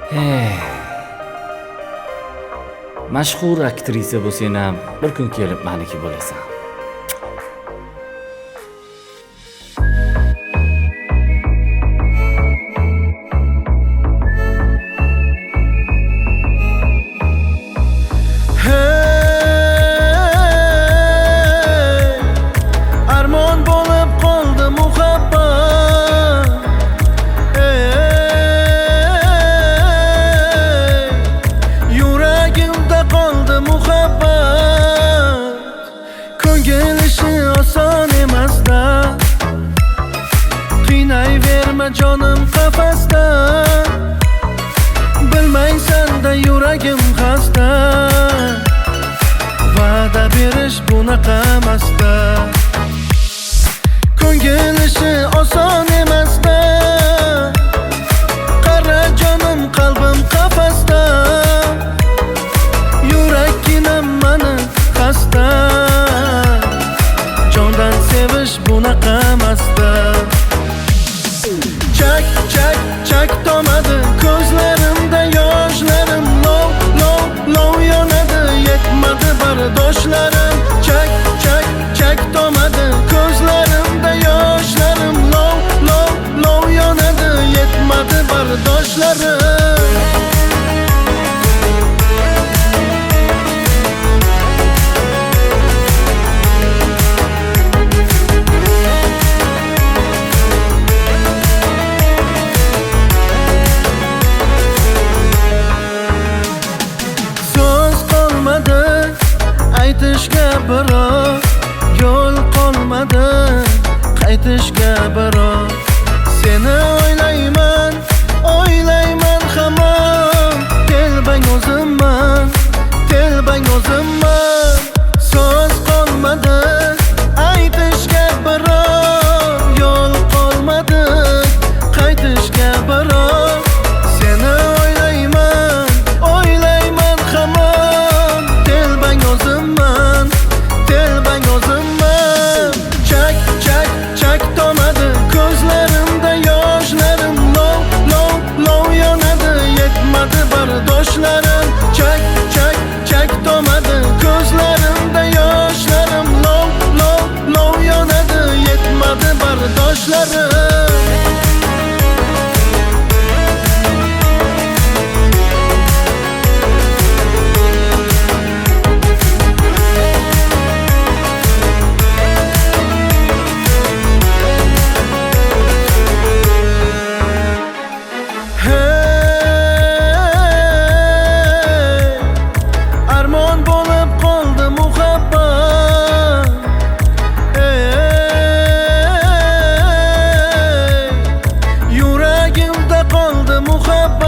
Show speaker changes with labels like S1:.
S1: Mashhur aktrisa bo'lsang ham bir kun kelib meniki bo'lasan.
S2: Armon bo'lib qoldi muhabbat. Yuragimda qoldi muhabbat. Ko'ngil ishi oson emas-da. Qiynayverma jonim qafasda. Bilmaysan-da yuragim xasta. Va'da berish bunaqa emas-da. Ko'ngil ishi oson emas-da. Qara jonim qalbim qafasda. Yuraginam mani xasta. Jondan sevish bunaqa emas-da. Chak chak chak tomadi ko'zlarimda yoshlarim. Lov lov lov yonadi yetmadi bardoshlarim. Chak chak chak tomadi ko'zlarimda yoshlarim. Lov lov lov yonadi yetmadi bardoshlarim. Aytishga biroq yo'l qolmadi, qaytishga biroq seni o'ylayman, o'ylayman hamon. Telbang o'zimman, telbang o'zimman. So'z qolmadi, aytishga biroq yo'l qolmadi, qaytishga biroq seni o'ylayman, o'ylayman hamon. Telbang o'zimman, telbang o'zimman. Chak chak chak tomadi ko'zlarimda yoshlarim. Lov lov lov yonadi yetmadi bardoshlarim. Chak chak chak tomadi ko'zlarimda yoshlarim. Lov lov lov yonadi yetmadi bardoshlarim. Armon bo'lib qoldi muhabbat. Yuragimda qoldi muhabbat.